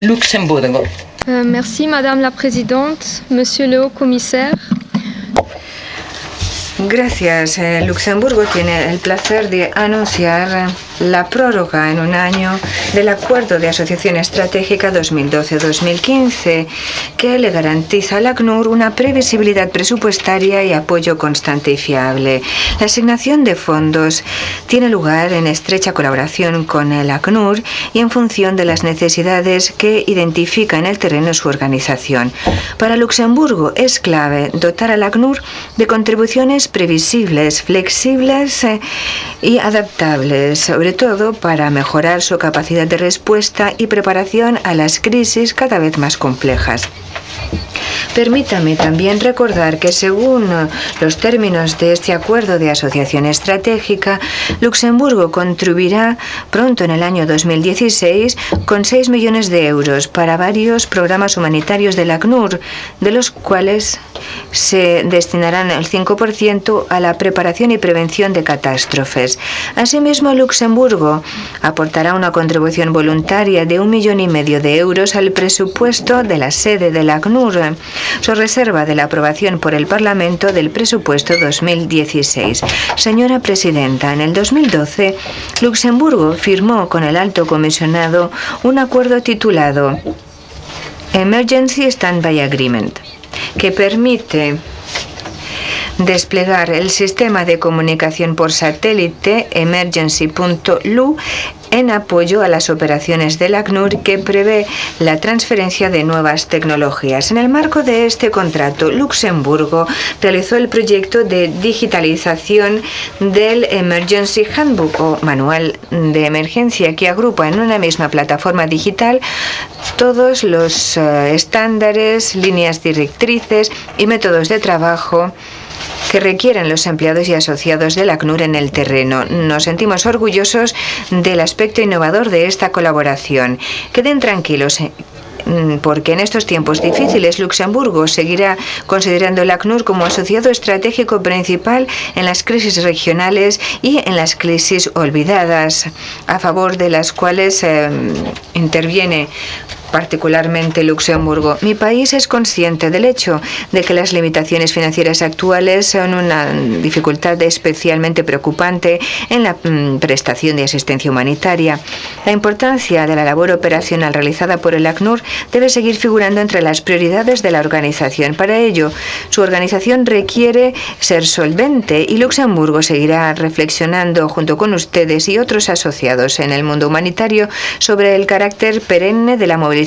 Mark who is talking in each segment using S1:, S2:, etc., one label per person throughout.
S1: Luxemburgo.
S2: Merci Madame la Présidente, Monsieur le Haut-Commissaire.
S3: Gracias. Luxemburgo tiene el placer de anunciar la prórroga en un año del Acuerdo de Asociación Estratégica 2012-2015, que le garantiza al ACNUR una previsibilidad presupuestaria y apoyo constante y fiable. La asignación de fondos tiene lugar en estrecha colaboración con el ACNUR y en función de las necesidades que identifica en el terreno su organización. Para Luxemburgo es clave dotar al ACNUR de contribuciones previsibles, flexibles y adaptables, sobre todo para mejorar su capacidad de respuesta y preparación a las crisis cada vez más complejas. Permítame también recordar que según los términos de este acuerdo de asociación estratégica, Luxemburgo contribuirá pronto en el año 2016 con 6 millones de euros para varios programas humanitarios del ACNUR, de los cuales se destinarán el 5% a la preparación y prevención de catástrofes. Asimismo, Luxemburgo aportará una contribución voluntaria de 1,5 millones de euros al presupuesto de la sede del ACNUR, su reserva de la aprobación por el Parlamento del presupuesto 2016. Señora Presidenta, en el 2012, Luxemburgo firmó con el Alto Comisionado un acuerdo titulado Emergency Standby Agreement, que permite desplegar el sistema de comunicación por satélite Emergency.lu en apoyo a las operaciones del ACNUR, que prevé la transferencia de nuevas tecnologías. En el marco de este contrato, Luxemburgo realizó el proyecto de digitalización del Emergency Handbook, o manual de emergencia, que agrupa en una misma plataforma digital todos los estándares, líneas directrices y métodos de trabajo que requieren los empleados y asociados del ACNUR en el terreno. Nos sentimos orgullosos del aspecto innovador de esta colaboración. Queden tranquilos, porque en estos tiempos difíciles Luxemburgo seguirá considerando el ACNUR como asociado estratégico principal en las crisis regionales y en las crisis olvidadas, a favor de las cuales interviene particularmente Luxemburgo. Mi país es consciente del hecho de que las limitaciones financieras actuales son una dificultad especialmente preocupante en la prestación de asistencia humanitaria. La importancia de la labor operacional realizada por el ACNUR debe seguir figurando entre las prioridades de la organización. Para ello, su organización requiere ser solvente y Luxemburgo seguirá reflexionando junto con ustedes y otros asociados en el mundo humanitario sobre el carácter perenne de la movilización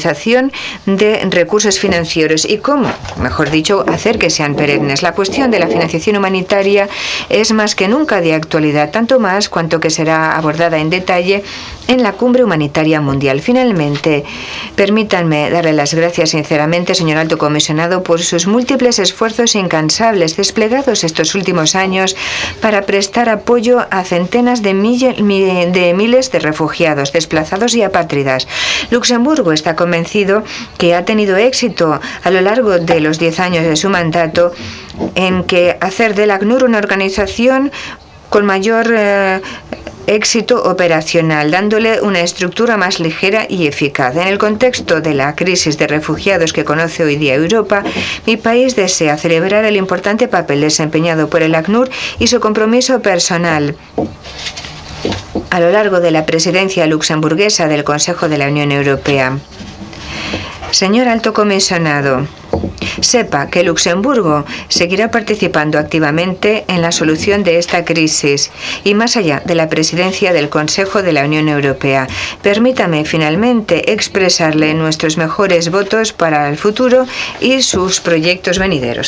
S3: de recursos financieros y cómo, mejor dicho, hacer que sean perennes. La cuestión de la financiación humanitaria es más que nunca de actualidad, tanto más cuanto que será abordada en detalle en la Cumbre Humanitaria Mundial. Finalmente, permítanme darle las gracias sinceramente, señor Alto Comisionado, por sus múltiples esfuerzos incansables desplegados estos últimos años para prestar apoyo a centenas de miles de refugiados, desplazados y apátridas. Luxemburgo está convencido que ha tenido éxito a lo largo de los 10 años de su mandato en que hacer del ACNUR una organización con mayor éxito operacional, dándole una estructura más ligera y eficaz. En el contexto de la crisis de refugiados que conoce hoy día Europa, mi país desea celebrar el importante papel desempeñado por el ACNUR y su compromiso personal a lo largo de la presidencia luxemburguesa del Consejo de la Unión Europea. Señor Alto Comisionado, sepa que Luxemburgo seguirá participando activamente en la solución de esta crisis y más allá de la presidencia del Consejo de la Unión Europea. Permítame finalmente expresarle nuestros mejores votos para el futuro y sus proyectos venideros.